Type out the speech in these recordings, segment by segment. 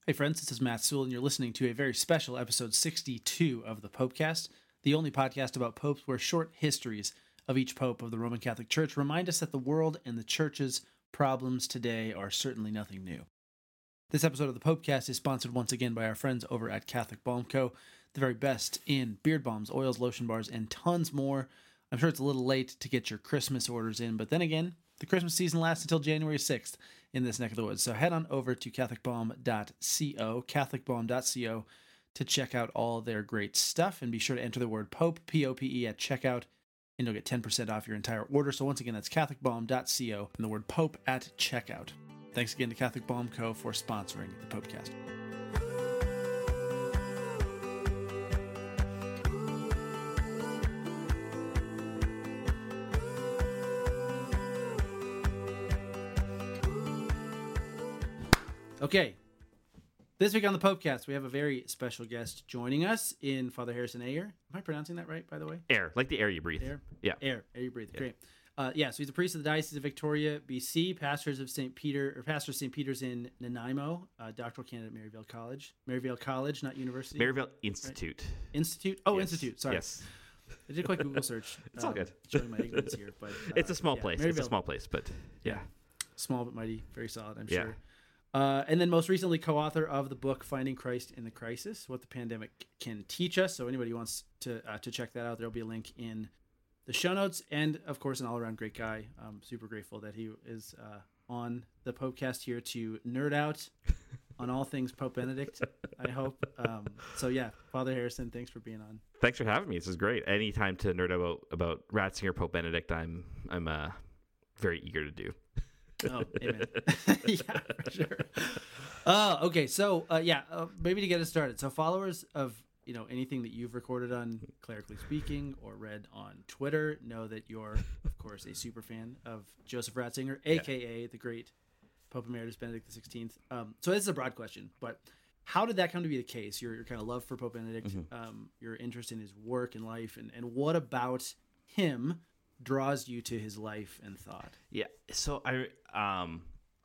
Hey friends, this is Matt Sewell, and you're listening to a very special episode 62 of the Popecast, the only podcast about popes where short histories of each pope of the Roman Catholic Church remind us that the world and the church's problems today are certainly nothing new. This episode of the Popecast is sponsored once again by our friends over at Catholic Balm Co., the very best in beard balms, oils, lotion bars, and tons more. I'm sure it's a little late to get your Christmas orders in, but then again, the Christmas season lasts until January 6th in this neck of the woods. So head on over to catholicbalm.co, to check out all their great stuff. And be sure to enter the word POPE, P-O-P-E, at checkout, and you'll get 10% off your entire order. So once again, that's catholicbalm.co and the word POPE at checkout. Thanks again to Catholic Balm Co. for sponsoring the Popecast. Okay, this week on the Popecast, we have a very special guest joining us in Father Harrison Ayer. Am I pronouncing that right, by the way? Air, like the air you breathe. Air? Yeah. Air you breathe. Yeah. Great. So he's a priest of the Diocese of Victoria, BC, pastor of St. Peter's in Nanaimo, doctoral candidate at Maryvale College, not university. Maryvale Institute. Right? Institute? Oh, Yes. Institute, sorry. Yes. I did a quick Google search. It's all good. Showing my ignorance here. But It's a small place. It's a Maryvale. small place, but yeah. Small but mighty, very solid, I'm Yeah. sure. And then most recently, co-author of the book Finding Christ in the Crisis: What the Pandemic Can Teach Us. So anybody who wants to check that out, there'll be a link in the show notes. And of course, an all-around great guy. I'm super grateful that he is on the Popecast here to nerd out on all things Pope Benedict, I hope. So yeah, Father Harrison, thanks for being on. Thanks for having me. This is great. Anytime to nerd about Ratzinger, Pope Benedict, I'm very eager to do. Oh, amen. Yeah, for sure. Okay, so maybe to get us started. So followers of anything that you've recorded on Clerically Speaking or read on Twitter know that you're, of course, a super fan of Joseph Ratzinger, aka the great Pope Emeritus Benedict XVI. So this is a broad question, but how did that come to be the case? Your kind of love for Pope Benedict, your interest in his work and life, and what about him draws you to his life and thought? Yeah. So I'm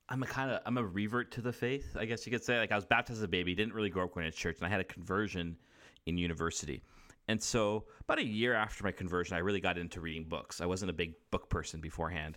a revert to the faith, I guess you could say. Like, I was baptized as a baby, didn't really grow up going to church, and I had a conversion in university. And so about a year after my conversion, I really got into reading books. I wasn't a big book person beforehand.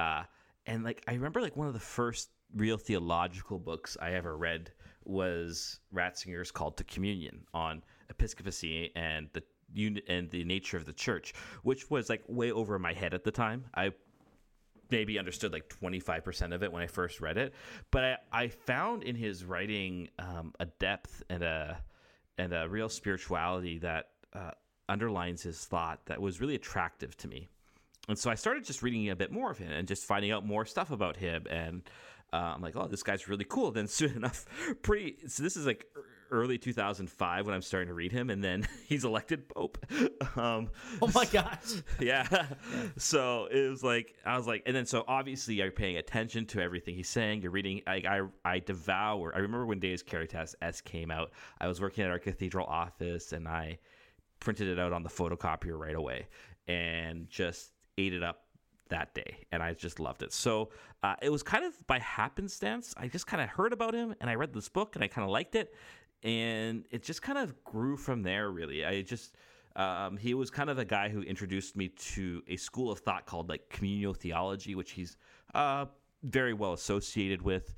And like, I remember like one of the first real theological books I ever read was Ratzinger's Call to Communion on episcopacy and the nature of the church, which was like way over my head at the time. I maybe understood like 25% of it when I first read it, but I found in his writing a depth and a real spirituality that underlines his thought that was really attractive to me. And so I started just reading a bit more of him and just finding out more stuff about him. And I'm like, oh, this guy's really cool. Then soon enough, so this is like early 2005 when I'm starting to read him, and then he's elected Pope. Oh my gosh. Yeah. So it was like, I was like, and then so obviously you're paying attention to everything he's saying. You're reading, I devour. I remember when Deus Caritas S came out, I was working at our cathedral office and I printed it out on the photocopier right away and just ate it up that day, and I just loved it. So it was kind of by happenstance. I just kind of heard about him, and I read this book, and I kind of liked it, and it just kind of grew from there, really. I just he was kind of a guy who introduced me to a school of thought called like communal theology, which he's very well associated with.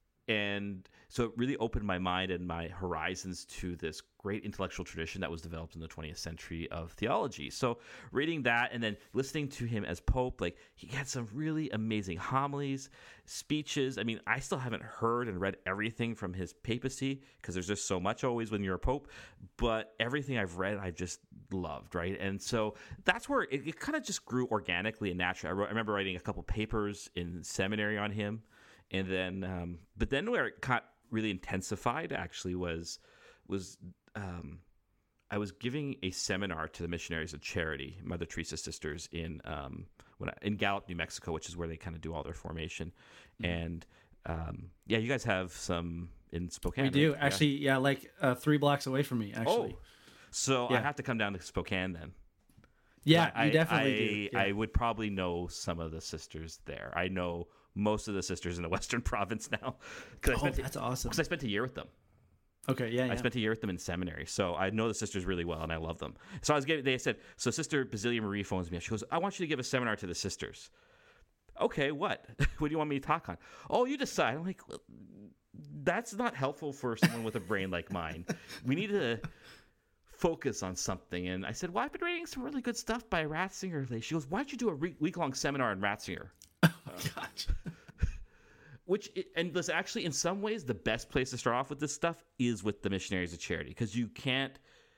And so it really opened my mind and my horizons to this great intellectual tradition that was developed in the 20th century of theology. So reading that and then listening to him as Pope, like he had some really amazing homilies, speeches. I mean, I still haven't heard and read everything from his papacy because there's just so much always when you're a Pope. But everything I've read, I've just loved, right? And so that's where it kind of just grew organically and naturally. I remember writing a couple papers in seminary on him. And then, but then where it got really intensified actually was I was giving a seminar to the Missionaries of Charity, Mother Teresa Sisters in Gallup, New Mexico, which is where they kind of do all their formation. And you guys have some in Spokane. We do right? actually, like 3 blocks away from me. Actually, so I have to come down to Spokane then. Yeah, you definitely do. Yeah. I would probably know some of the sisters there. I know most of the sisters in the Western Province now. That's awesome. Because I spent a year with them. Okay, yeah, I spent a year with them in seminary, so I know the sisters really well, and I love them. So they said, so Sister Basilia Marie phones me. She goes, I want you to give a seminar to the sisters. Okay, what? What do you want me to talk on? Oh, you decide. I'm like, well, that's not helpful for someone with a brain like mine. We need to focus on something. And I said, well, I've been reading some really good stuff by Ratzinger lately. She goes, why don't you do a week-long seminar on Ratzinger? Oh, gosh. And listen, actually, in some ways, the best place to start off with this stuff is with the Missionaries of Charity, because you can't.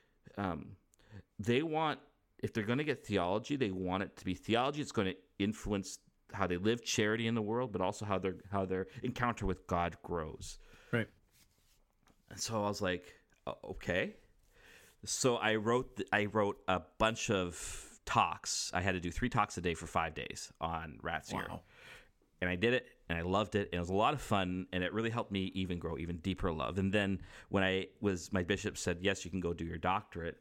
They want, if they're going to get theology, they want it to be theology. It's going to influence how they live charity in the world, but also how their encounter with God grows. Right. And so I was like, okay. So I wrote a bunch of talks. I had to do 3 talks a day for 5 days on Ratzinger. Wow. And I did it, and I loved it, and it was a lot of fun, and it really helped me even grow even deeper love. And then when my bishop said, yes, you can go do your doctorate,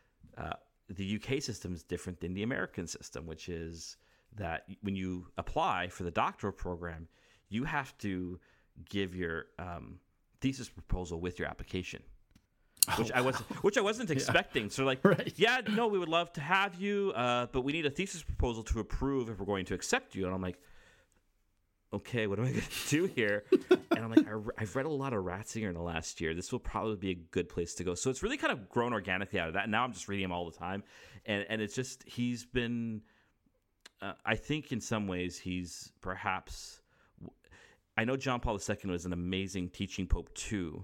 the UK system is different than the American system, which is that when you apply for the doctoral program, you have to give your thesis proposal with your application. Which I wasn't expecting. So like, right. Yeah, no, we would love to have you, but we need a thesis proposal to approve if we're going to accept you. And I'm like, okay, what am I going to do here? And I'm like, I've read a lot of Ratzinger in the last year. This will probably be a good place to go. So it's really kind of grown organically out of that. And now I'm just reading him all the time. And it's just, he's been, I think in some ways he's perhaps, I know John Paul II was an amazing teaching pope too,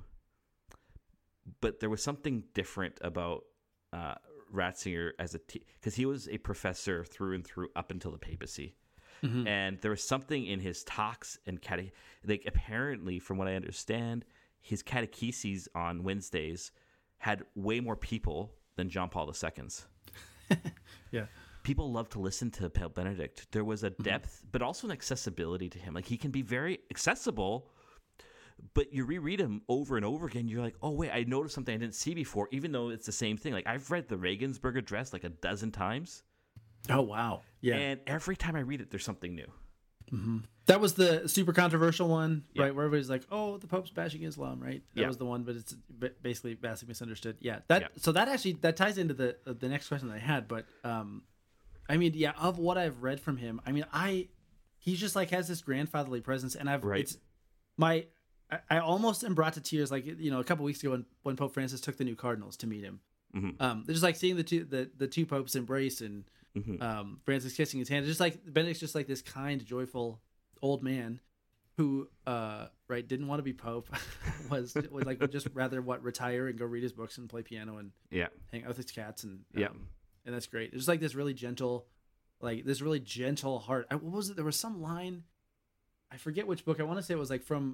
but there was something different about Ratzinger because he was a professor through and through up until the papacy. Mm-hmm. And there was something in his talks and apparently, from what I understand, his catecheses on Wednesdays had way more people than John Paul II's. Yeah. People love to listen to Pope Benedict. There was a depth, but also an accessibility to him. Like, he can be very accessible, but you reread him over and over again, you're like, oh, wait, I noticed something I didn't see before, even though it's the same thing. Like, I've read the Regensburg Address like a dozen times. Oh, wow. Yeah. And every time I read it, there's something new. Mm-hmm. That was the super controversial one, Yeah. right? Where everybody's like, oh, the Pope's bashing Islam, right? That was the one, but it's basically vastly misunderstood. Yeah. So that actually, that ties into the next question that I had. But, I mean, yeah, of what I've read from him, I mean, he's just like has this grandfatherly presence, and I almost am brought to tears, like, you know, a couple weeks ago when Pope Francis took the new cardinals to meet him. Mm-hmm. Just like seeing the two popes embrace and Francis kissing his hand. It's just like Benedict's just like this kind, joyful old man who didn't want to be pope, was like would just rather retire and go read his books and play piano and hang out with his cats and that's great. It's just like this really gentle, heart. What was it? There was some line, I forget which book. I want to say it was like from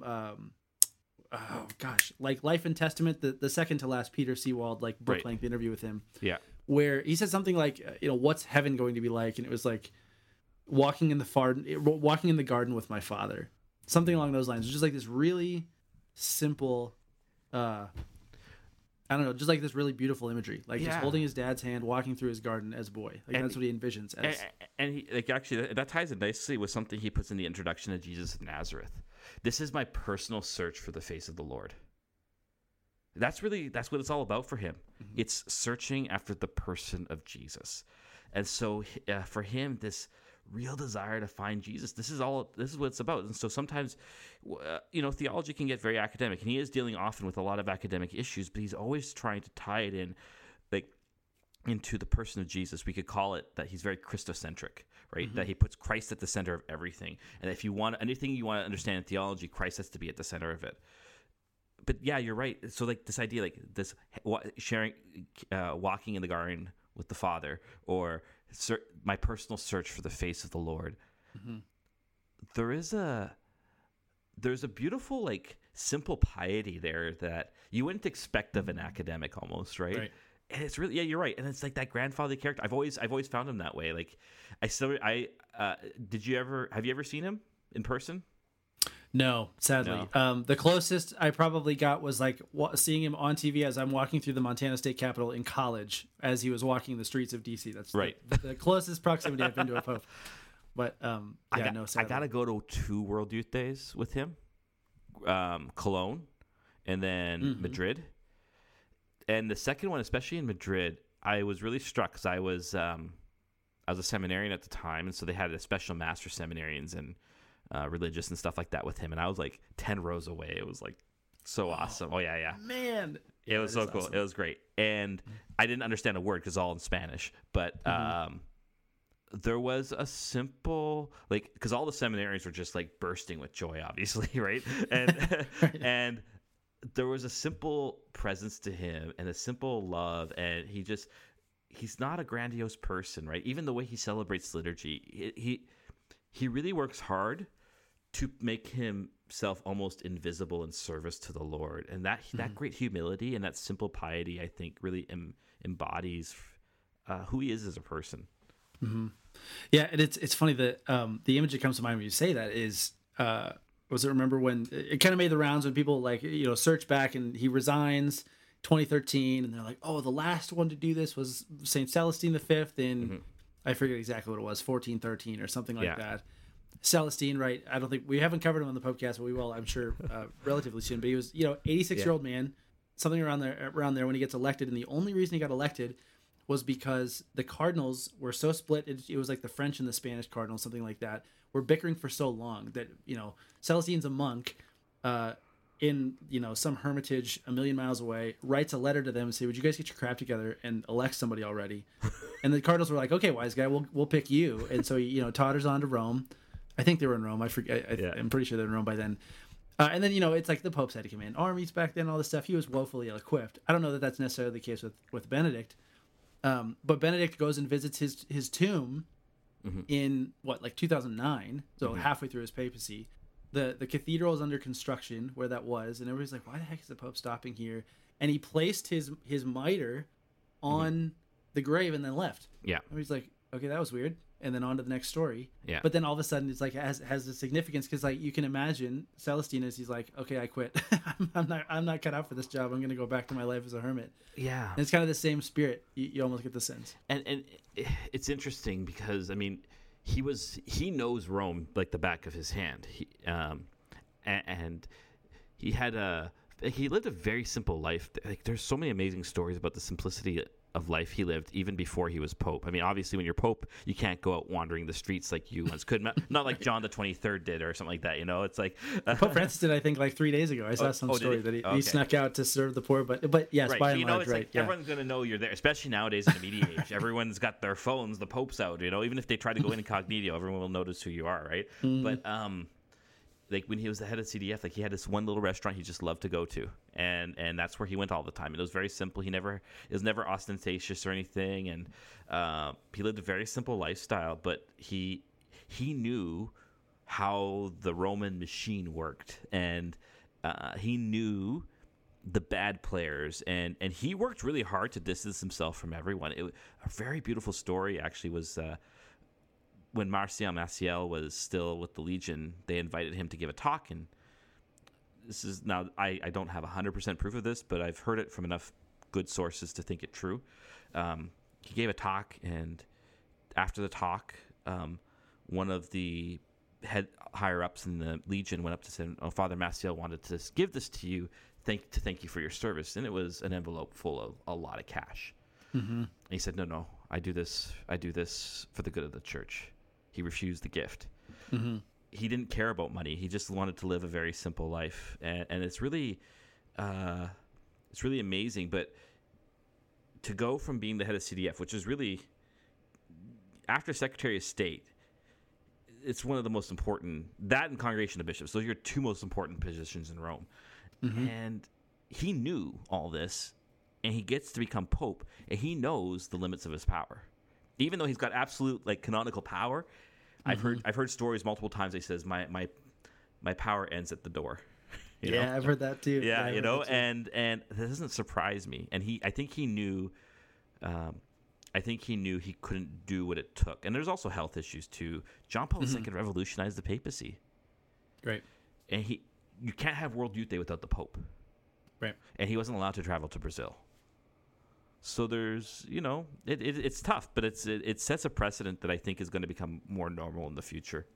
like Life and Testament, the second to last Peter Seawald book length interview with him. Yeah. Where he said something like, what's heaven going to be like? And it was like walking in the garden with my father. Something along those lines. It's just like this really simple, I don't know, just like this really beautiful imagery. Like just holding his dad's hand, walking through his garden as a boy. Like that's what he envisions as. And he, like, actually that ties in nicely with something he puts in the introduction to Jesus of Nazareth. This is my personal search for the face of the Lord. That's what it's all about for him. Mm-hmm. It's searching after the person of Jesus. And so for him, this real desire to find Jesus, this is what it's about. And so sometimes, theology can get very academic, and he is dealing often with a lot of academic issues, but he's always trying to tie it in, into the person of Jesus. We could call it that he's very Christocentric, right? Mm-hmm. That he puts Christ at the center of everything. And if you want anything you want to understand in theology, Christ has to be at the center of it. But yeah, you're right. So this idea, this sharing, walking in the garden with the Father, or my personal search for the face of the Lord. Mm-hmm. There's a beautiful, simple piety there that you wouldn't expect of an academic almost, right? And it's really, you're right. And it's like that grandfather character. I've always found him that way. Have you ever seen him in person? No, sadly. No. The closest I probably got was seeing him on TV as I'm walking through the Montana State Capitol in college as he was walking the streets of DC. That's right. The closest proximity I've been to a pope. But sadly. I got to go to 2 World Youth Days with him, Cologne, and then Madrid. And the second one, especially in Madrid, I was really struck because I was a seminarian at the time, and so they had a special mass for seminarians and religious and stuff like that with him, and I was like 10 rows away. It was like so awesome. Oh yeah, man, it was so cool. Awesome. It was great, and I didn't understand a word because all in Spanish, but there was a simple, like, because all the seminarians were just like bursting with joy, obviously, right? And and there was a simple presence to him and a simple love, and he's not a grandiose person, right? Even the way he celebrates liturgy, he really works hard to make himself almost invisible in service to the Lord. And that great humility and that simple piety, I think, really embodies who he is as a person. Mm-hmm. Yeah, and it's funny that the image that comes to mind when you say that is, was it, remember when it kind of made the rounds when people like, search back and he resigns 2013, and they're like, oh, the last one to do this was St. Celestine V in, I forget exactly what it was, 1413 or something like that. Celestine, right? I don't think we haven't covered him on the podcast, but we will, I'm sure, relatively soon. But he was, 86-year-old man, something around there when he gets elected. And the only reason he got elected was because the cardinals were so split. It was like the French and the Spanish cardinals, something like that, were bickering for so long that, Celestine's a monk in, some hermitage a million miles away, writes a letter to them and say, would you guys get your crap together and elect somebody already? And the cardinals were like, okay, wise guy, we'll pick you. And so he, totters on to Rome. I think they were in Rome. I forget. I'm pretty sure they were in Rome by then. And then, it's like the popes had to command armies back then, all this stuff. He was woefully ill-equipped. I don't know that that's necessarily the case with Benedict. But Benedict goes and visits his tomb in, 2009, so halfway through his papacy. The cathedral is under construction where that was, and everybody's like, why the heck is the Pope stopping here? And he placed his mitre on the grave and then left. Yeah. Everybody's like, okay, that was weird. And then on to the next story. Yeah. But then all of a sudden it's like has a significance because like you can imagine Celestinus, he's like, okay, I quit. I'm not cut out for this job. I'm going to go back to my life as a hermit. Yeah. And it's kind of the same spirit. You almost get the sense. And it's interesting because he knows Rome like the back of his hand. And he lived a very simple life. Like there's so many amazing stories about the simplicity of life he lived even before he was Pope. I mean, obviously when you're Pope, you can't go out wandering the streets like you once could. Not like John the 23rd did or something like that, It's like Pope Francis did, I think, like 3 days ago. I saw some story that he snuck out to serve the poor, but yes, right. by and large, it's right. Like everyone's going to know you're there, especially nowadays in the media age. Everyone's got their phones, the Pope's out, even if they try to go incognito, everyone will notice who you are, right? But like when he was the head of CDF, like he had this one little restaurant he just loved to go to, and that's where he went all the time. And it was very simple. It was never ostentatious or anything, and he lived a very simple lifestyle. But he knew how the Roman machine worked, and he knew the bad players, and he worked really hard to distance himself from everyone. A very beautiful story actually was. When Marcial Maciel was still with the Legion, they invited him to give a talk, and this is now I don't have 100% proof of this, but I've heard it from enough good sources to think it true. He gave a talk, and after the talk, one of the head higher ups in the Legion went up to say, "Oh, Father Maciel wanted to give this to you, thank you for your service," and it was an envelope full of a lot of cash. And he said, "No, I do this for the good of the church." He refused the gift. He didn't care about money. He just wanted to live a very simple life, and it's really amazing. But to go from being the head of CDF, which is really after Secretary of State, it's one of the most important. That and Congregation of Bishops; those are your two most important positions in Rome. And he knew all this, and he gets to become Pope, and he knows the limits of his power. Even though he's got absolute canonical power, I've heard stories multiple times. He says my power ends at the door. Yeah, I've heard that too. Yeah, and that doesn't surprise me. And I think he knew he couldn't do what it took. And there's also health issues too. John Paul II revolutionized the papacy. Right. And you can't have World Youth Day without the Pope. Right. And he wasn't allowed to travel to Brazil. So there's, it's tough, but it sets a precedent that I think is going to become more normal in the future.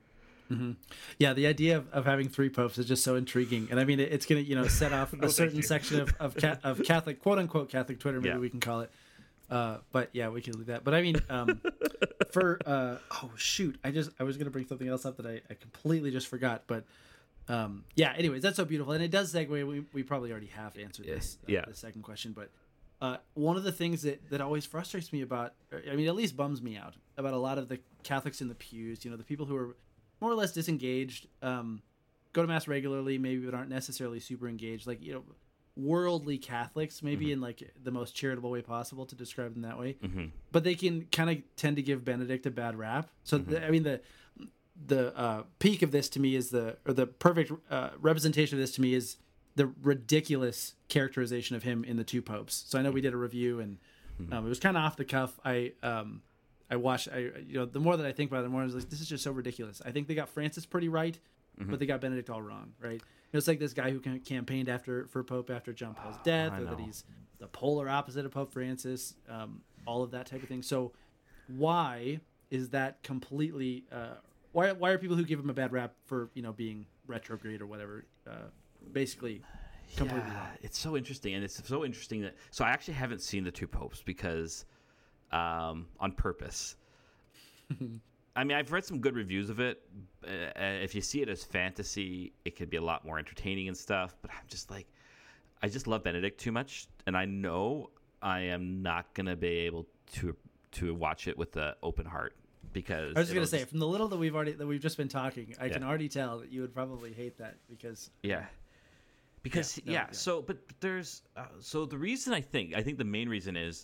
Yeah, the idea of having three popes is just so intriguing, and I mean, it's going to set off a certain section of Catholic, quote unquote Catholic Twitter, maybe we can call it. But yeah, we can do that. But I mean, for oh shoot, I was going to bring something else up that I completely just forgot. But yeah, anyways, that's so beautiful, and it does segue. We probably already have answered this. The second question, but one of the things that always frustrates me about, I mean, at least bums me out about a lot of the Catholics in the pews. The people who are more or less disengaged, go to mass regularly, maybe, but aren't necessarily super engaged. Like, worldly Catholics, maybe in like the most charitable way possible to describe them that way. But they can kind of tend to give Benedict a bad rap. So I mean, the peak of this to me is the perfect representation of this to me is the ridiculous characterization of him in The Two Popes. So I know we did a review, and it was kind of off the cuff. I watched, the more that I think about it, the more I was like, this is just so ridiculous. I think they got Francis pretty right, but they got Benedict all wrong, right? It's like this guy who campaigned for Pope after John Paul's death, or that he's the polar opposite of Pope Francis, all of that type of thing. So why is that completely, why are people who give him a bad rap for, being retrograde or whatever, basically completely wrong? It's so interesting. And it's so interesting so I actually haven't seen The Two Popes because... on purpose. I mean, I've read some good reviews of it. If you see it as fantasy, it could be a lot more entertaining and stuff. But I'm just like, I just love Benedict too much, and I know I am not gonna be able to watch it with an open heart because I was just gonna say, from the little that we've just been talking, I can already tell that you would probably hate that because So, but there's so the reason I think the main reason is.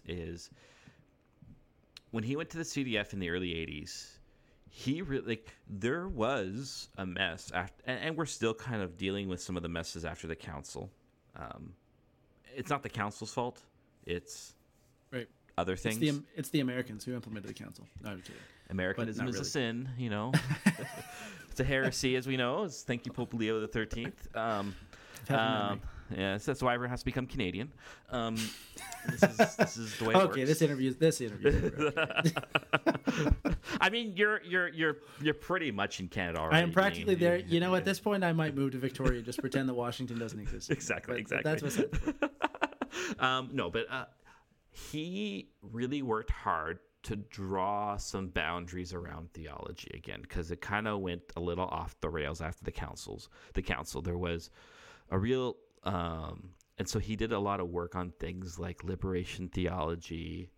When he went to the CDF in the early 80s, he really, there was a mess after, and we're still kind of dealing with some of the messes after the council. It's not the council's fault. It's other things. It's the Americans who implemented the council. No, I'm kidding. Americanism is a sin, It's a heresy, as we know. Thank you, Pope Leo the 13th. Yes, that's why everyone has to become Canadian. This is the way it works. Okay, this interview. I mean, you're pretty much in Canada already. I am practically there. At this point, I might move to Victoria, just pretend that Washington doesn't exist. Exactly. That's what's happening. No, but he really worked hard to draw some boundaries around theology again, because it kind of went a little off the rails after the council. There was a real and so he did a lot of work on things like liberation theology,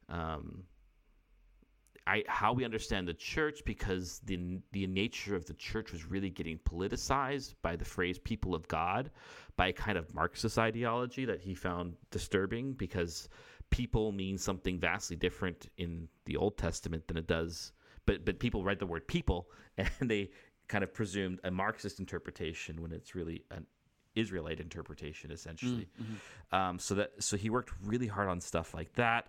how we understand the church, because the nature of the church was really getting politicized by the phrase people of God, by a kind of Marxist ideology that he found disturbing, because people means something vastly different in the Old Testament than it does. But people read the word people and they kind of presumed a Marxist interpretation when it's really an Israelite interpretation, essentially. So he worked really hard on stuff like that.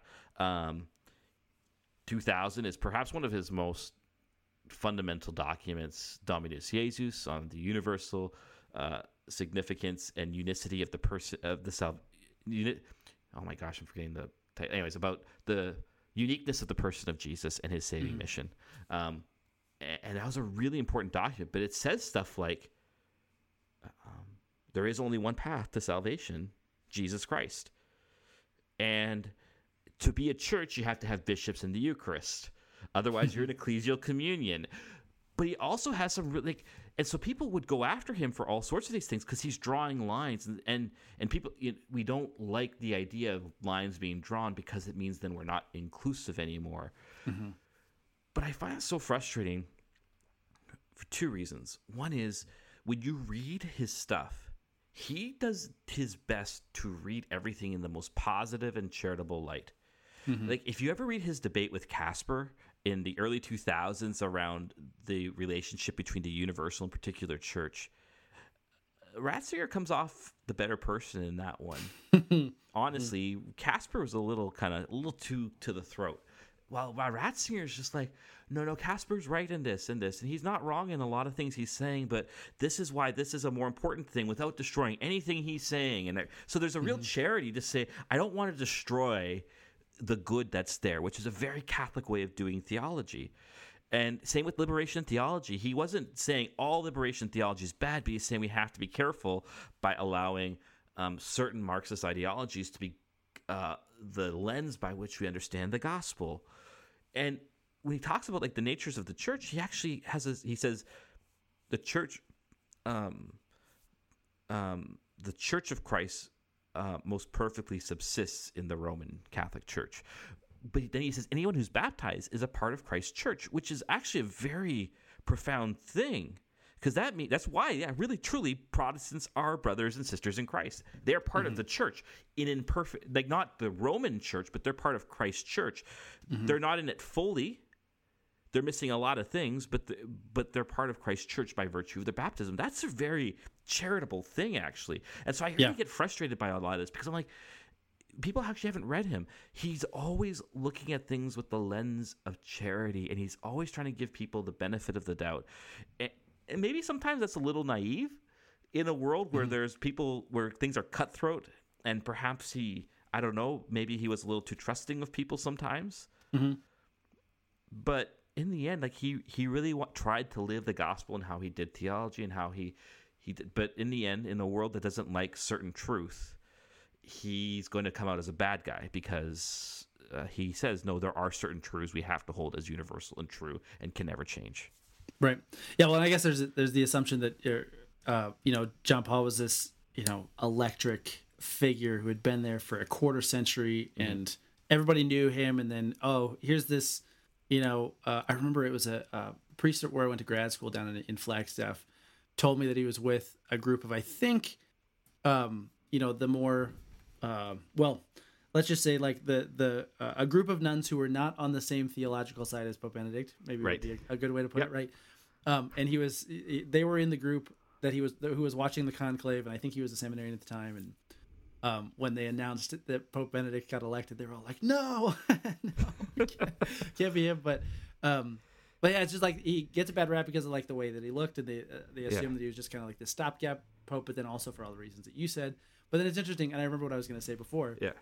2000 is perhaps one of his most fundamental documents, Dominus Jesus, on the universal significance and unicity of the person of the oh my gosh, I'm forgetting the anyways, about the uniqueness of the person of Jesus and his saving mission. And that was a really important document, but it says stuff like there is only one path to salvation, Jesus Christ. And to be a church, you have to have bishops in the Eucharist. Otherwise, you're an ecclesial communion. But he also has some really, and so people would go after him for all sorts of these things because he's drawing lines, and people, we don't like the idea of lines being drawn because it means then we're not inclusive anymore. But I find it so frustrating for two reasons. One is when you read his stuff, he does his best to read everything in the most positive and charitable light. Like if you ever read his debate with Casper in the early 2000s around the relationship between the universal and particular church, Ratzinger comes off the better person in that one. Honestly, Casper was a little too to the throat. While Ratzinger is just like, no, Casper's right in this, and he's not wrong in a lot of things he's saying, but this is why this is a more important thing without destroying anything he's saying. And so there's a real charity to say, I don't want to destroy the good that's there, which is a very Catholic way of doing theology. And same with liberation theology. He wasn't saying all liberation theology is bad, but he's saying we have to be careful by allowing certain Marxist ideologies to be the lens by which we understand the gospel. And when he talks about like the natures of the church, he actually he says the church, the Church of Christ most perfectly subsists in the Roman Catholic Church. But then he says anyone who's baptized is a part of Christ's church, which is actually a very profound thing, because that's why, really, truly, Protestants are brothers and sisters in Christ. They're part of the church in imperfect, like not the Roman church, but they're part of Christ's church. They're not in it fully. They're missing a lot of things, but they're part of Christ's church by virtue of their baptism. That's a very charitable thing, actually. And so I really get frustrated by a lot of this, because I'm like, people actually haven't read him. He's always looking at things with the lens of charity, and he's always trying to give people the benefit of the doubt. And maybe sometimes that's a little naive in a world where there's people where things are cutthroat, and perhaps I don't know, maybe he was a little too trusting of people sometimes. But in the end, like he really tried to live the gospel and how he did theology and how he did. But in the end, in a world that doesn't like certain truth, he's going to come out as a bad guy, because he says, no, there are certain truths we have to hold as universal and true and can never change. Right. Yeah. Well, I guess there's the assumption that John Paul was this electric figure who had been there for a quarter century, and everybody knew him. And then here's this. I remember it was a priest where I went to grad school down in Flagstaff told me that he was with a group of, I think, the more let's just say like a group of nuns who were not on the same theological side as Pope Benedict, maybe would be a good way to put it, right? And they were in the group who was watching the conclave, and I think he was a seminarian at the time. And when they announced that Pope Benedict got elected, they were all like, "No, no, can't be him." But yeah, it's just like he gets a bad rap because of like the way that he looked, and they assumed that he was just kind of like this stopgap pope, but then also for all the reasons that you said. But then it's interesting, and I remember what I was going to say before. Yeah.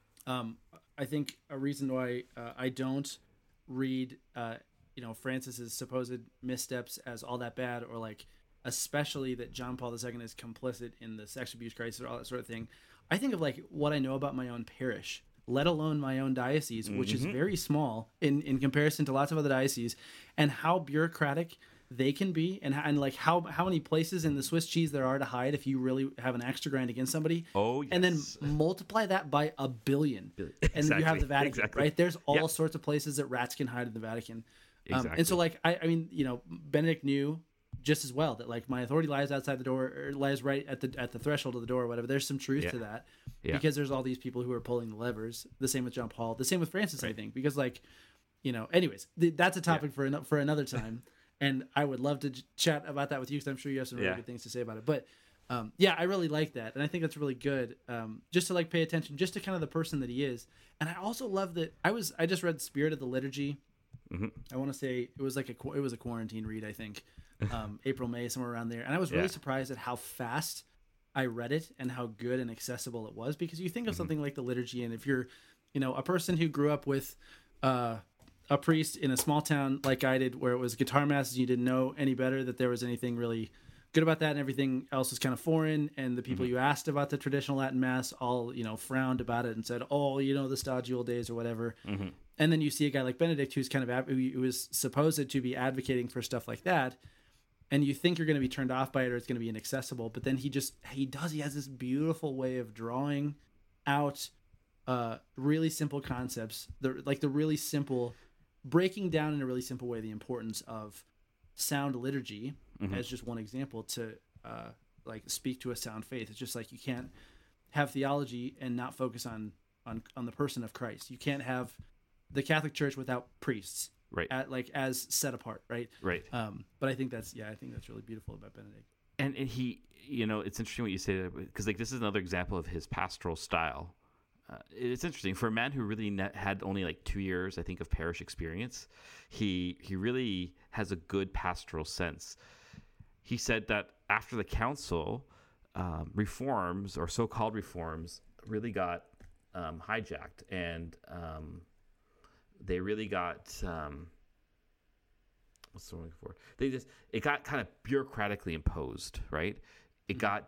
I think a reason why I don't read, Francis's supposed missteps as all that bad, or like especially that John Paul II is complicit in the sex abuse crisis or all that sort of thing. I think of like what I know about my own parish, let alone my own diocese, which is very small in comparison to lots of other dioceses, and how bureaucratic they can be, and like how many places in the Swiss cheese there are to hide if you really have an axe to grind against somebody. Oh, yes. And then multiply that by a billion. And you have the Vatican, right? There's all sorts of places that rats can hide in the Vatican. And so like, I mean, Benedict knew just as well that like my authority lies outside the door, or lies right at the threshold of the door or whatever. There's some truth to that, because there's all these people who are pulling the levers. The same with John Paul, the same with Francis, I think, because like, anyways, that's a topic for another time. And I would love to chat about that with you, because I'm sure you have some really good things to say about it. But I really like that, and I think that's really good. Just to like pay attention, just to kind of the person that he is. And I also love that I just read Spirit of the Liturgy. I want to say it was a quarantine read, I think, April, May, somewhere around there. And I was really surprised at how fast I read it and how good and accessible it was, because you think of something like the liturgy, and if you're, a person who grew up with a priest in a small town like I did, where it was guitar masses, you didn't know any better that there was anything really good about that, and everything else was kind of foreign, and the people you asked about the traditional Latin Mass all frowned about it and said, oh, the stodgy old days or whatever. And then you see a guy like Benedict, who's kind of who is supposed to be advocating for stuff like that, and you think you're going to be turned off by it, or it's going to be inaccessible, but then he has this beautiful way of drawing out really simple concepts, the really simple, breaking down in a really simple way the importance of sound liturgy, as just one example, to like speak to a sound faith. It's just like you can't have theology and not focus on the person of Christ. You can't have the Catholic Church without priests, right? As set apart, right? Right. But I think that's really beautiful about Benedict. And he, it's interesting what you say, because like this is another example of his pastoral style. It's interesting for a man who really had only like 2 years, I think, of parish experience. He really has a good pastoral sense. He said that after the council, reforms, or so-called reforms, really got hijacked, and they really got what's the word I'm looking for? It got kind of bureaucratically imposed, right? It got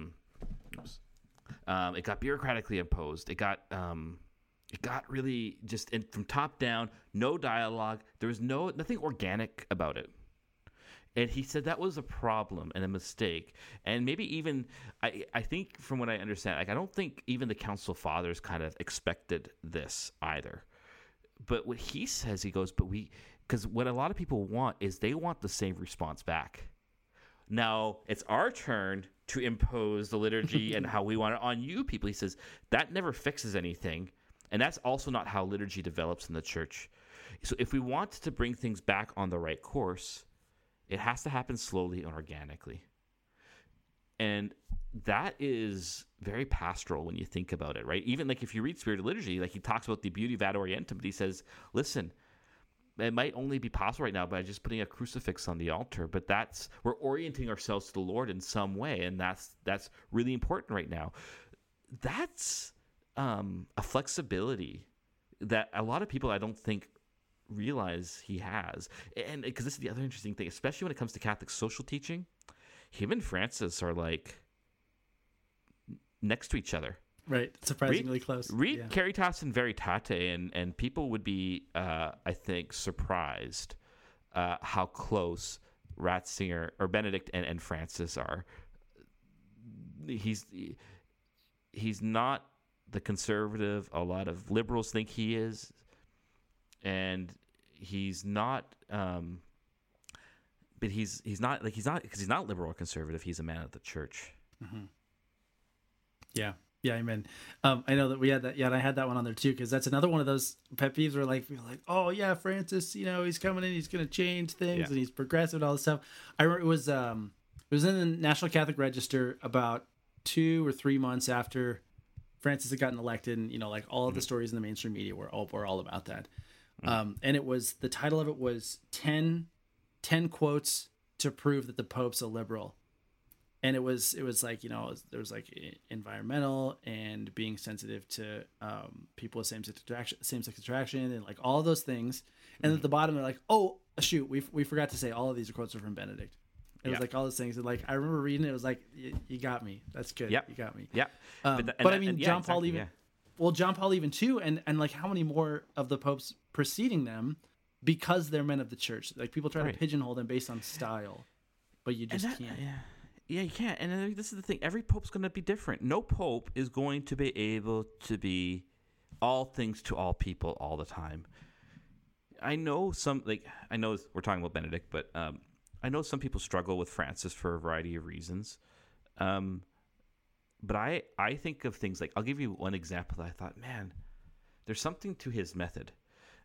it got bureaucratically imposed. It got really just from top down, no dialogue. There was nothing organic about it. And he said that was a problem and a mistake. And maybe even, I think from what I understand, like I don't think even the Council Fathers kind of expected this either. But what he says, he goes, because what a lot of people want is they want the same response back. Now, it's our turn to impose the liturgy and how we want it on you people. He says that never fixes anything. And that's also not how liturgy develops in the church. So if we want to bring things back on the right course, it has to happen slowly and organically. And that is very pastoral when you think about it, right? Even like if you read Spirit of Liturgy, like he talks about the beauty of ad orientem, but he says, listen, it might only be possible right now by just putting a crucifix on the altar, but we're orienting ourselves to the Lord in some way, and that's really important right now. That's a flexibility that a lot of people I don't think realize he has. And because this is the other interesting thing, especially when it comes to Catholic social teaching, him and Francis are like next to each other. Right. Surprisingly close. Read Caritas in Veritate, and people would be, I think, surprised how close Ratzinger or Benedict and Francis are. He's not the conservative a lot of liberals think he is, and he's not. But he's not because he's not liberal or conservative. He's a man of the church. Mm-hmm. Yeah. Yeah, amen. I know that we had that. Yeah, and I had that one on there too, because that's another one of those pet peeves where like people are like, oh yeah, Francis, he's coming in, he's going to change things, and he's progressive and all this stuff. I remember it was in the National Catholic Register about 2 or 3 months after Francis had gotten elected, and like all of the stories in the mainstream media were all about that. And it was, the title of it was 10 quotes to prove that the Pope's a liberal. And it was like, there was like environmental and being sensitive to people with same-sex attraction and like all of those things. And at the bottom, they're like, oh, shoot, we forgot to say all of these quotes are from Benedict. It was like all those things. And like, I remember reading it, it was like, you got me. That's good. Yep. You got me. Yeah. John Paul even too. And like how many more of the popes preceding them, because they're men of the church. Like people try to pigeonhole them based on style, but you just can't. Yeah, you can't. And this is the thing. Every pope's going to be different. No pope is going to be able to be all things to all people all the time. I know we're talking about Benedict, but I know some people struggle with Francis for a variety of reasons. But I think of things like, I'll give you one example that I thought, man, there's something to his method.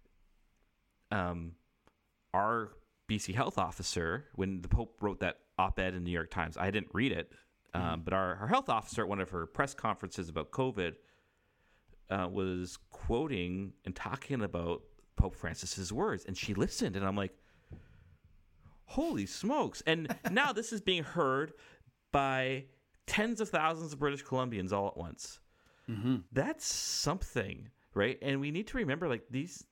Our BC health officer, when the Pope wrote that op-ed in the New York Times, I didn't read it, but our health officer at one of her press conferences about COVID was quoting and talking about Pope Francis's words, and she listened, and I'm like, holy smokes. And now this is being heard by tens of thousands of British Columbians all at once. Mm-hmm. That's something, right? And we need to remember, like,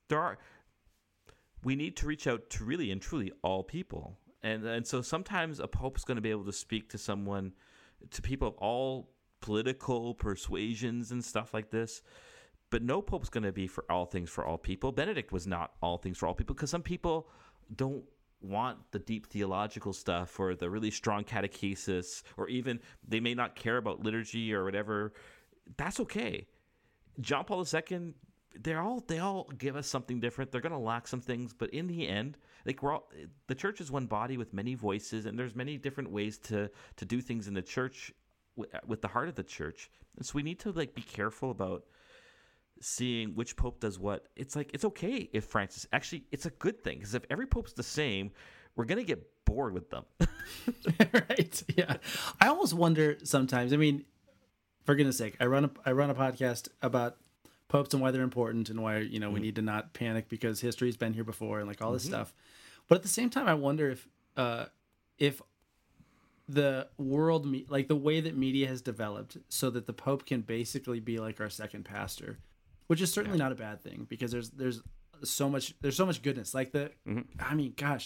we need to reach out to really and truly all people. And so sometimes a pope's going to be able to speak to people of all political persuasions and stuff like this. But no pope's going to be for all things for all people. Benedict was not all things for all people, because some people don't want the deep theological stuff or the really strong catechesis, or even they may not care about liturgy or whatever. That's okay. John Paul II, they all give us something different. They're going to lack some things, but in the end, like the church is one body with many voices, and there's many different ways to do things in the church with the heart of the church. And so we need to be careful about seeing which pope does what. It's like, it's okay if Francis, actually it's a good thing, because if every pope's the same, we're going to get bored with them. Right. Yeah. I almost wonder sometimes, I mean, for goodness sake, I run a podcast about popes and why they're important and why, we need to not panic because history's been here before and all this stuff. But at the same time, I wonder if the world, the way that media has developed so that the Pope can basically be like our second pastor, which is certainly not a bad thing, because there's so much goodness. I mean, gosh,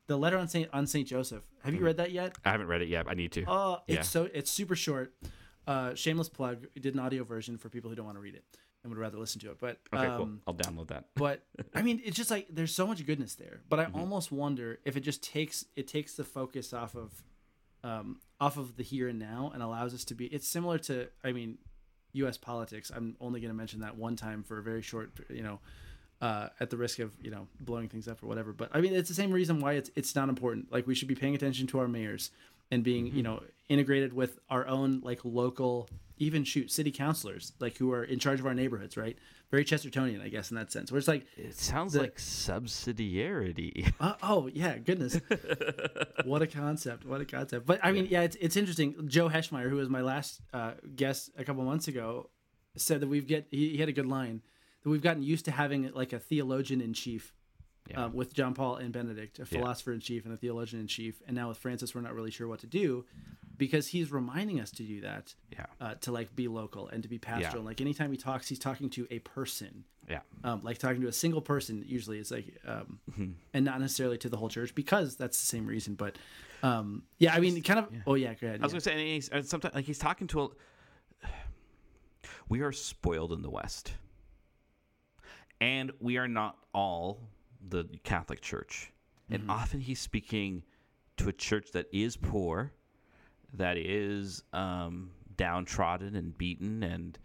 the letter on Saint Joseph. Have you read that yet? I haven't read it yet. I need to. Oh, it's super short. Shameless plug. We did an audio version for people who don't want to read it and would rather listen to it. But Okay, cool. I'll download that. But I mean, it's just like there's so much goodness there. But I almost wonder if it just takes the focus off of the here and now and allows us to be. It's similar to, I mean, U.S. politics. I'm only going to mention that one time for a very short, at the risk of blowing things up or whatever. But I mean, it's the same reason why it's not important. Like we should be paying attention to our mayors and being integrated with our own like local, even city councilors, like who are in charge of our neighborhoods, right? Very Chestertonian, I guess, in that sense. Where it's like it sounds like subsidiarity. Oh yeah, goodness, what a concept! What a concept! But I mean, yeah, it's interesting. Joe Heschmeyer, who was my last guest a couple months ago, said that he had a good line that we've gotten used to having like a theologian in chief. With John Paul and Benedict, a philosopher in chief and a theologian in chief, and now with Francis, we're not really sure what to do, because he's reminding us to do that. To like be local and to be pastoral. And like anytime he talks, he's talking to a person. Like talking to a single person. Usually, it's like, and not necessarily to the whole church, because that's the same reason. But I mean, kind of. Yeah. Oh yeah, go ahead. I was gonna say, sometimes like he's talking to. We are spoiled in the West, and we are not all the Catholic Church, and often he's speaking to a church that is poor, that is downtrodden and beaten, and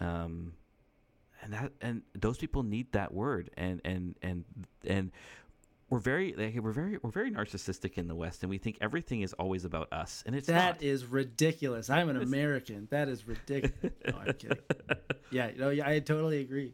those people need that word, and we're very narcissistic in the West, and we think everything is always about us, and it's that not. Is ridiculous. I'm an American. That is ridiculous. No, I'm kidding. Yeah, I totally agree.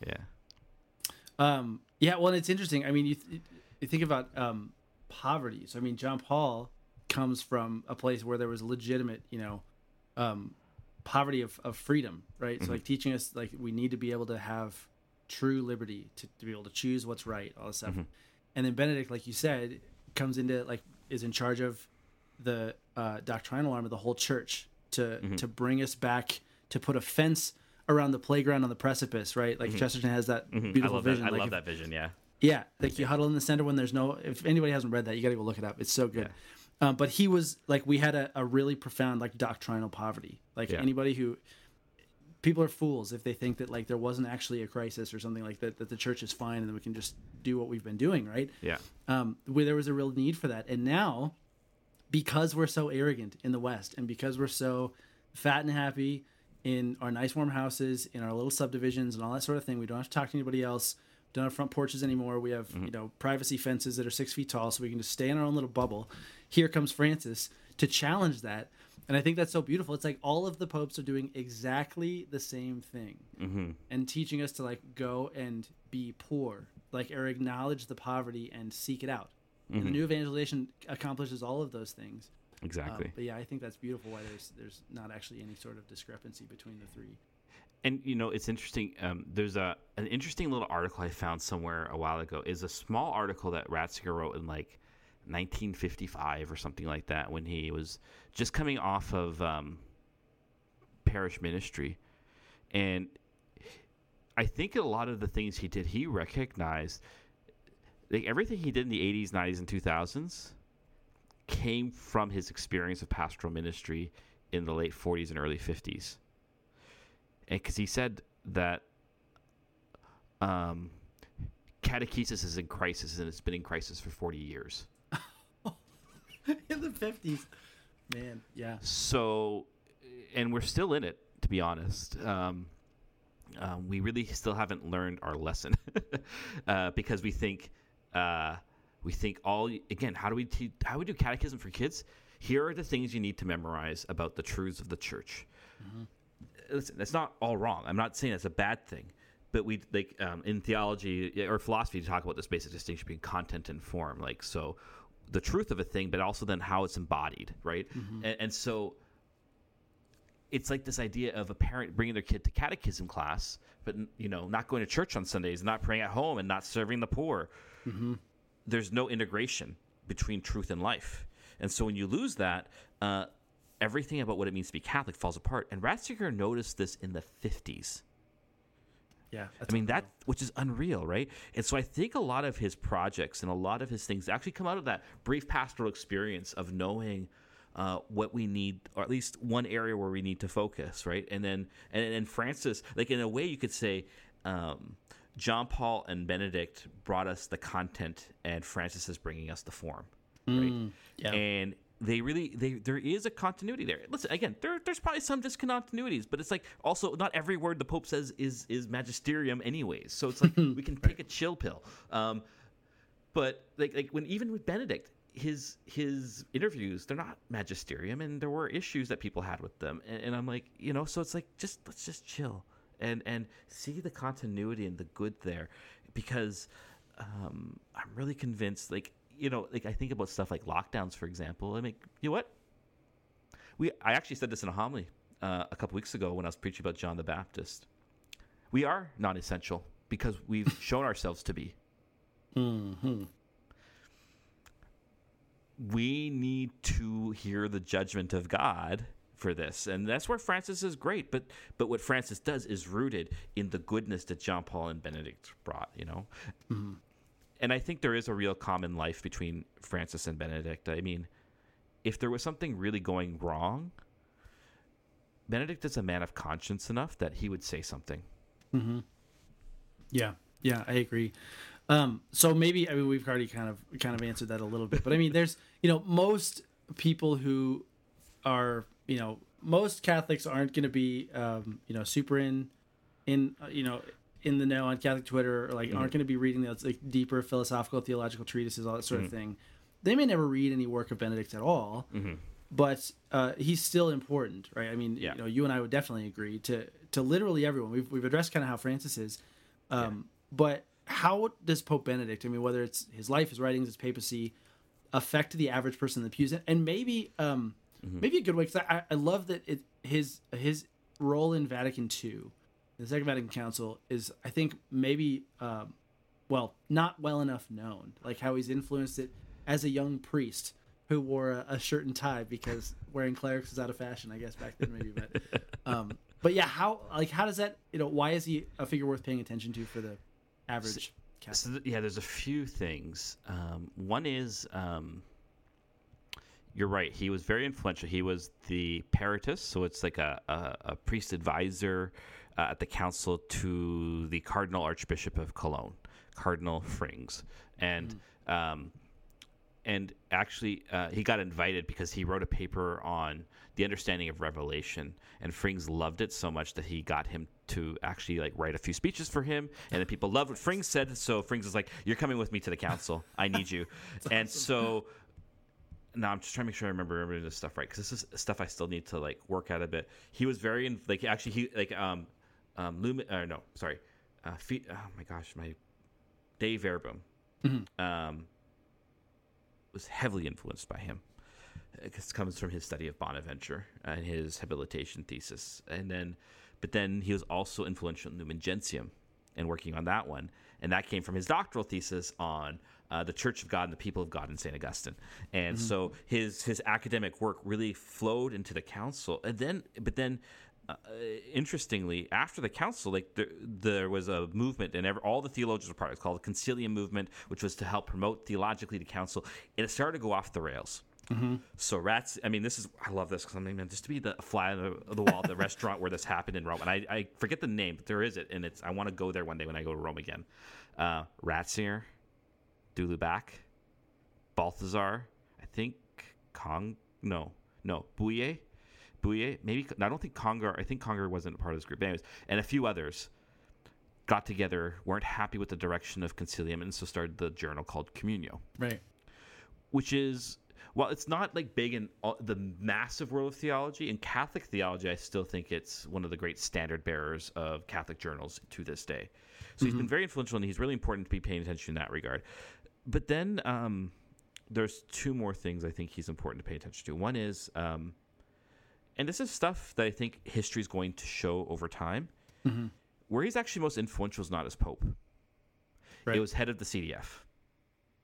Yeah, well, it's interesting. I mean, you think about poverty. So, I mean, John Paul comes from a place where there was legitimate, poverty of freedom, right? So, like, teaching us, like, we need to be able to have true liberty to be able to choose what's right, all this stuff. And then Benedict, like you said, comes into, like, is in charge of the doctrinal arm of the whole church to bring us back, to put a fence around the playground on the precipice, right? Like Chesterton has that beautiful vision. I love that vision. Yeah. Like you huddle in the center when there's no. If anybody hasn't read that, you got to go look it up. It's so good. But he was like, we had a really profound like doctrinal poverty. Like anybody who, people are fools if they think that like there wasn't actually a crisis or something like that, that the church is fine and that we can just do what we've been doing, right? Where there was a real need for that, and now, because we're so arrogant in the West, and because we're so fat and happy in our nice warm houses, in our little subdivisions and all that sort of thing, we don't have to talk to anybody else. We don't have front porches anymore. We have privacy fences that are 6 feet tall, so we can just stay in our own little bubble. Here comes Francis to challenge that, and I think that's so beautiful. It's like all of the popes are doing exactly the same thing, and teaching us to like go and be poor, like or acknowledge the poverty and seek it out. And the new evangelization accomplishes all of those things. Exactly. But yeah, I think that's beautiful why there's not actually any sort of discrepancy between the three. And it's interesting. There's an interesting little article I found somewhere a while ago. Is a small article that Ratzinger wrote in like 1955 or something like that, when he was just coming off of parish ministry, and I think a lot of the things he did, he recognized, like everything he did in the 80s, 90s, and 2000s. Came from his experience of pastoral ministry in the late 40s and early 50s. And because he said that catechesis is in crisis, and it's been in crisis for 40 years. In the 50s. Man, yeah. So, and we're still in it, to be honest. We really still haven't learned our lesson because we think again, how do we do catechism for kids? Here are the things you need to memorize about the truths of the church. Listen, that's not all wrong. I'm not saying that's a bad thing, but we like in theology or philosophy to talk about this basic distinction between content and form. Like, so the truth of a thing, but also then how it's embodied, right? And so it's like this idea of a parent bringing their kid to catechism class, but not going to church on Sundays, not praying at home, and not serving the poor. There's no integration between truth and life. And so when you lose that, everything about what it means to be Catholic falls apart. And Ratzinger noticed this in the 50s. Yeah, I mean, that, which is unreal, right? And so I think a lot of his projects and a lot of his things actually come out of that brief pastoral experience of knowing what we need, or at least one area where we need to focus, right? And then Francis, like in a way, you could say John Paul and Benedict brought us the content, and Francis is bringing us the form, right? Yeah. And there is a continuity there. Listen, again, there's probably some discontinuities, but it's like also not every word the Pope says is magisterium anyways. So it's like we can take a chill pill. But like when even with Benedict, his interviews, they're not magisterium, and there were issues that people had with them. And I'm like, so it's like let's just chill and see the continuity and the good there, because I'm really convinced, like I think about stuff like lockdowns, for example. I mean, you know what? I actually said this in a homily a couple weeks ago when I was preaching about John the Baptist. We are non-essential because we've shown ourselves to be. Mm-hmm. We need to hear the judgment of God for this, and that's where Francis is great. But what Francis does is rooted in the goodness that John Paul and Benedict brought. Mm-hmm. And I think there is a real common life between Francis and Benedict. I mean, if there was something really going wrong, Benedict is a man of conscience enough that he would say something. Mm-hmm. Yeah, I agree. So maybe, I mean, we've already kind of answered that a little bit, but I mean, there's, most people who are, most Catholics aren't going to be, super in the know on Catholic Twitter, or like aren't going to be reading those like deeper philosophical, theological treatises, all that sort of thing. They may never read any work of Benedict at all, but he's still important, right? I mean, you and I would definitely agree to literally everyone. We've addressed kind of how Francis is, but how does Pope Benedict, I mean, whether it's his life, his writings, his papacy, affect the average person in the pews? And maybe maybe a good way, because I love that his role in Vatican II, the Second Vatican Council, is, I think, maybe not well enough known, like how he's influenced it as a young priest who wore a shirt and tie because wearing clerics was out of fashion, I guess, back then, maybe. But yeah, how does that, why is he a figure worth paying attention to for the average Catholic? There's a few things. One is, you're right, he was very influential. He was the Peritus, so it's like a priest advisor at the council to the Cardinal Archbishop of Cologne, Cardinal Frings. And actually, he got invited because he wrote a paper on the understanding of Revelation, and Frings loved it so much that he got him to actually like write a few speeches for him, and then people loved what Frings said, so Frings was like, "You're coming with me to the council. I need you." And awesome. So now I'm just trying to make sure I remember this stuff right, because this is stuff I still need to like work out a bit. He was very oh my gosh, my Dave Verbum. Was heavily influenced by him. It comes from his study of Bonaventure and his habilitation thesis. But then he was also influential in Lumen Gentium and working on that one. And that came from his doctoral thesis on the Church of God and the People of God in St. Augustine. And so his academic work really flowed into the council. But then interestingly, after the council, like there was a movement, and all the theologians were part of it. It's called the Concilium movement, which was to help promote theologically the council, and it started to go off the rails. So I love this, because just to be the fly on the wall at the restaurant where this happened in Rome, and I forget the name, but there is it, and I want to go there one day when I go to Rome again. Ratzinger, du Lubac, Balthazar, I think Bouillet, maybe. I don't think Conger. I think Conger wasn't a part of this group. But anyways, and a few others got together, weren't happy with the direction of Concilium, and so started the journal called Communio. Right. Which is, well, it's not like big in the massive world of theology. In Catholic theology, I still think it's one of the great standard bearers of Catholic journals to this day. So he's been very influential, and he's really important to be paying attention in that regard. But then there's two more things I think he's important to pay attention to. One is, and this is stuff that I think history is going to show over time, where he's actually most influential is not as Pope. Right. It was head of the CDF.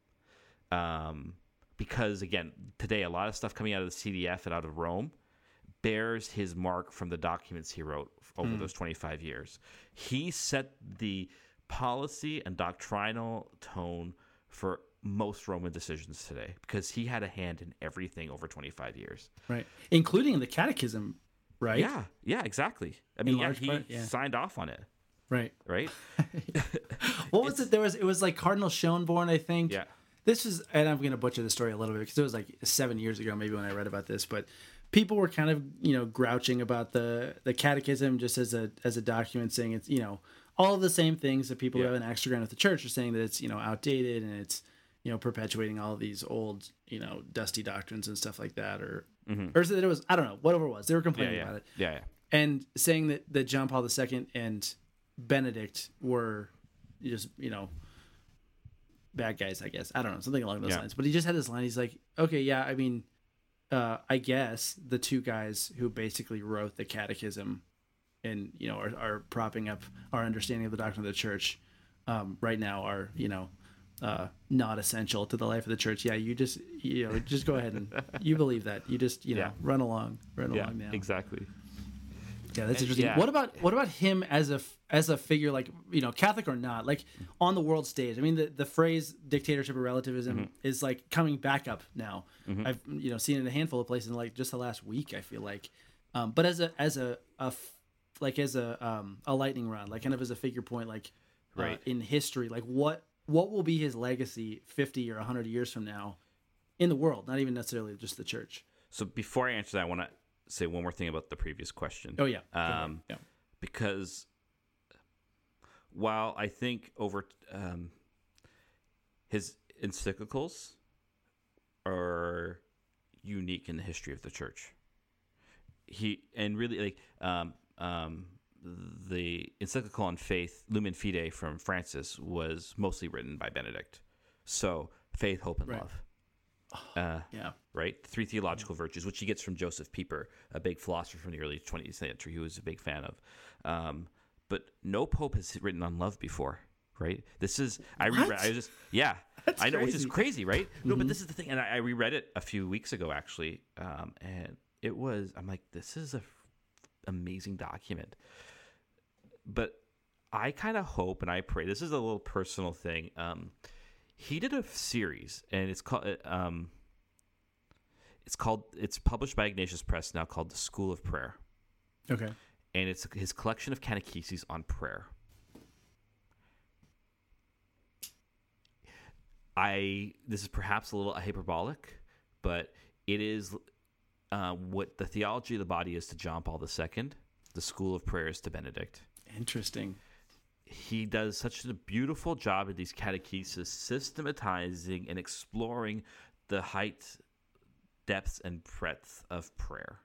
Because, again, today a lot of stuff coming out of the CDF and out of Rome bears his mark from the documents he wrote over those 25 years. He set the policy and doctrinal tone for most Roman decisions today because he had a hand in everything over 25 years. Right. Including the catechism, right? Yeah, exactly. I mean, he signed off on it. Right. Right? What was it? It was like Cardinal Schoenborn, I think. Yeah. This is, and I'm going to butcher the story a little bit because it was like 7 years ago maybe when I read about this, but people were kind of, grouching about the catechism just as a document, saying it's, all of the same things that people who have an extragram with the church are saying, that it's, outdated and it's, perpetuating all of these old, dusty doctrines and stuff like that, or that it was, I don't know, whatever it was. They were complaining about it. Yeah. And saying that John Paul II and Benedict were just, bad guys, I guess. I don't know, something along those lines. But he just had this line. He's like, okay, yeah, I mean, I guess the two guys who basically wrote the catechism and, are propping up our understanding of the doctrine of the church right now are, not essential to the life of the church. Yeah, you just go ahead and you believe that. You just, run along now. Exactly. Yeah, that's interesting. Yeah. What about him as a figure, like, Catholic or not, like on the world stage? I mean, the phrase dictatorship or relativism is like coming back up now. I've seen it in a handful of places in like just the last week, I feel like. But as a lightning rod, like kind of as a figure point, like in history, like what will be his legacy 50 or 100 years from now in the world? Not even necessarily just the church. So before I answer that, I want to say one more thing about the previous question. Oh yeah. Because while I think over his encyclicals are unique in the history of the church, the encyclical on faith, Lumen Fide, from Francis was mostly written by Benedict. So faith, hope, and love. Right? 3 theological virtues, which he gets from Joseph Pieper, a big philosopher from the early 20th century who was a big fan of. But no pope has written on love before, right? This is I know, which is crazy, right? No, but this is the thing, and I reread it a few weeks ago actually, and I'm like, this is a amazing document. But I kind of hope and I pray. This is a little personal thing. He did a series, and it's published by Ignatius Press now, called The School of Prayer. Okay. And it's his collection of catecheses on prayer. This is perhaps a little hyperbolic, but it is what the theology of the body is to John Paul II. The School of Prayer is to Benedict. Interesting. He does such a beautiful job at these catecheses, systematizing and exploring the height, depth, and breadth of prayer.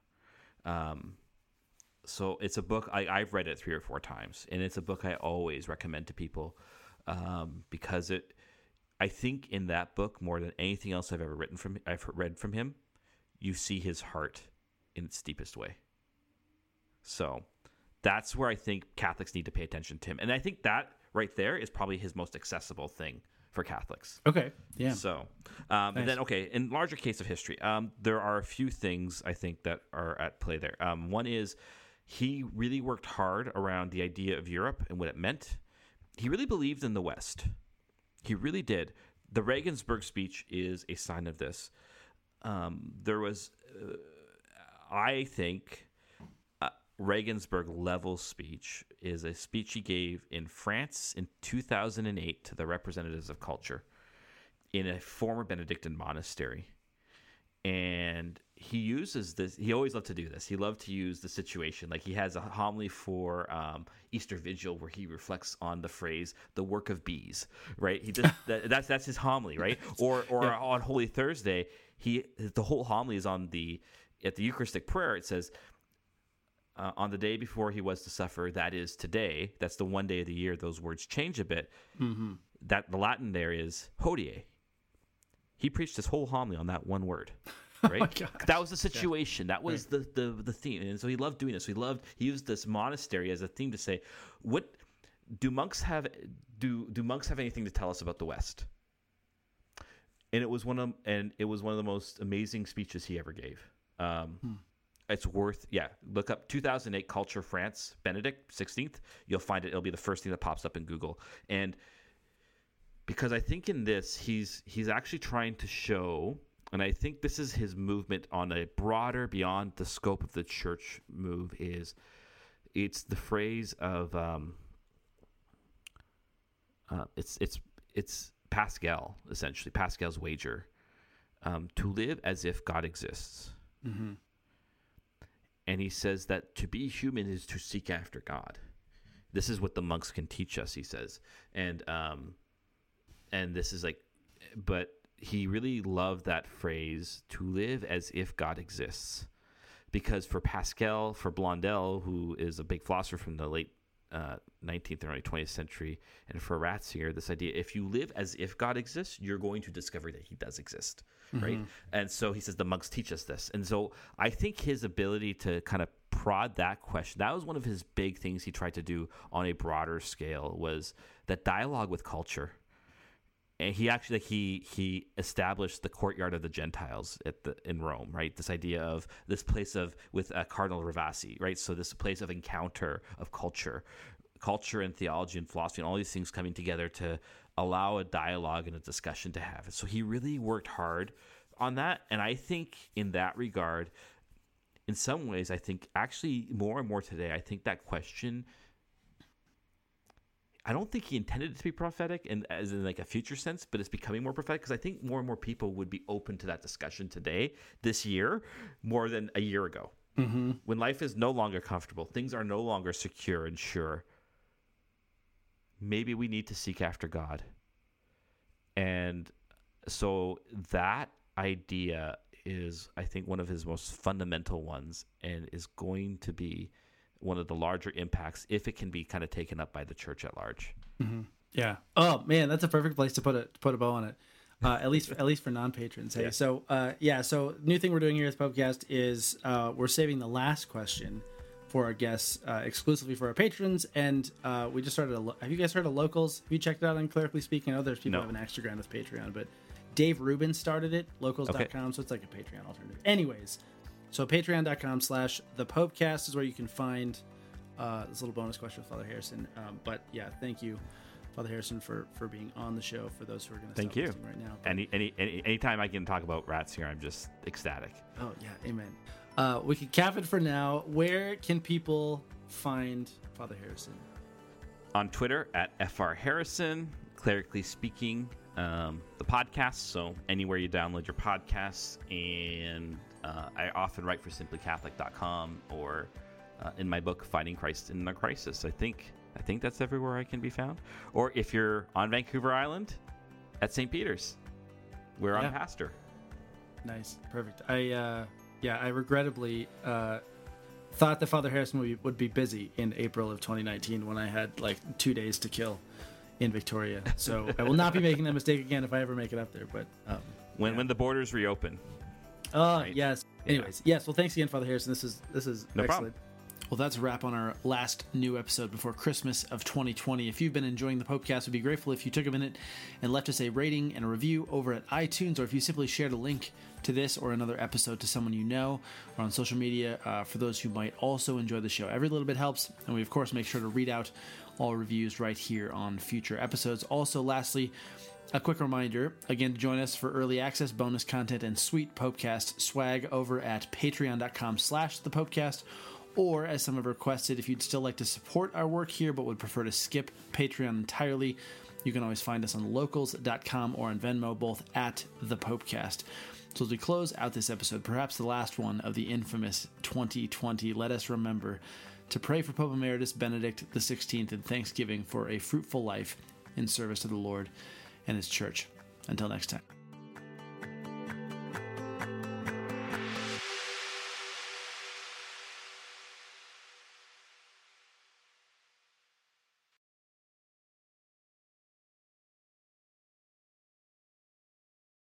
So it's a book, I've read it 3 or 4 times, and it's a book I always recommend to people because I think in that book, more than anything else I've read from him, you see his heart in its deepest way. So that's where I think Catholics need to pay attention to him. And I think that right there is probably his most accessible thing for Catholics. Okay. Yeah. So, nice. And then, in larger case of history, there are a few things I think that are at play there. One is he really worked hard around the idea of Europe and what it meant. He really believed in the West. He really did. The Regensburg speech is a sign of this. There was, I think, Regensburg level speech is a speech he gave in France in 2008 to the representatives of culture in a former Benedictine monastery. And he uses this. He always loved to do this. He loved to use the situation. Like he has a homily for Easter Vigil where he reflects on the phrase "the work of bees." Right. He just that's his homily. Right. Or on Holy Thursday, the whole homily is at the Eucharistic prayer. It says, on the day before he was to suffer, that is today. That's the one day of the year. Those words change a bit. Mm-hmm. That the Latin there is "hodie." He preached his whole homily on that one word, right? That was the situation. Yeah. That was the theme, and so he loved doing this. He used this monastery as a theme to say, "What do monks have? Do monks have anything to tell us about the West?" And it was one of the most amazing speeches he ever gave. it's worth, look up 2008 Culture France, Benedict 16th. You'll find it. It'll be the first thing that pops up in Google. And because I think in this, he's actually trying to show, and I think this is his movement on a broader, beyond the scope of the church move, it's the phrase of, it's Pascal, essentially, Pascal's wager, to live as if God exists. Mm-hmm. And he says that to be human is to seek after God. This is what the monks can teach us, he says. And this is like, but he really loved that phrase, to live as if God exists. Because for Pascal, for Blondel, who is a big philosopher from the late 19th and early 20th century, and for Ratzinger, this idea, if you live as if God exists, you're going to discover that he does exist, right? And so he says the monks teach us this. And so I think his ability to kind of prod that question, that was one of his big things he tried to do on a broader scale, was that dialogue with culture. And he actually, he established the courtyard of the Gentiles in Rome, right? This idea of this place with Cardinal Ravasi, right? So this place of encounter of culture and theology and philosophy and all these things coming together to allow a dialogue and a discussion to have. So he really worked hard on that. And I think in that regard, in some ways, I think actually more and more today, I think that question, I don't think he intended it to be prophetic and as in like a future sense, but it's becoming more prophetic because I think more and more people would be open to that discussion today, this year, more than a year ago. Mm-hmm. When life is no longer comfortable, things are no longer secure and sure. Maybe we need to seek after God. And so that idea is, I think, one of his most fundamental ones and is going to be one of the larger impacts if it can be kind of taken up by the church at large. Mm-hmm. Yeah. Oh man, that's a perfect place to put a bow on it. At least for non-patrons. Hey, yeah. So new thing we're doing here at the Popecast is we're saving the last question for our guests exclusively for our patrons, and we just started. Have you guys heard of Locals? Have you checked it out on Clerically Speaking? I know there's people who have an extra grand with Patreon, but Dave Rubin started it. Locals.com, so it's like a Patreon alternative. Anyways. So patreon.com/thepopecast is where you can find this little bonus question with Father Harrison. But yeah, thank you, Father Harrison, for being on the show. For those who are going to stop listening right now. But, anytime I can talk about Ratzinger, I'm just ecstatic. Oh yeah, amen. We can cap it for now. Where can people find Father Harrison? On Twitter at FR Harrison, Clerically Speaking, the podcast. So anywhere you download your podcasts, and I often write for simplycatholic.com or in my book Finding Christ in a Crisis. I think that's everywhere I can be found. Or if you're on Vancouver Island, at St. Peter's, where I'm pastor. Nice, perfect. I regrettably thought that Father Harrison would be busy in April of 2019 when I had like 2 days to kill in Victoria. So I will not be making that mistake again if I ever make it up there. But when the borders reopen. Right? Yes. Anyways, yes. Well, thanks again, Father Harrison. This is no excellent. Problem. Well, that's a wrap on our last new episode before Christmas of 2020. If you've been enjoying the Popecast, we'd be grateful if you took a minute and left us a rating and a review over at iTunes, or if you simply shared a link to this or another episode to someone you know, or on social media for those who might also enjoy the show. Every little bit helps, and we, of course, make sure to read out all reviews right here on future episodes. Also, lastly, a quick reminder, again, to join us for early access, bonus content, and sweet Popecast swag over at patreon.com/thepopecast, or as some have requested, if you'd still like to support our work here but would prefer to skip Patreon entirely, you can always find us on locals.com or on Venmo, both at the Popecast. So as we close out this episode, perhaps the last one of the infamous 2020, let us remember to pray for Pope Emeritus Benedict XVI and Thanksgiving for a fruitful life in service to the Lord and his church. Until next time.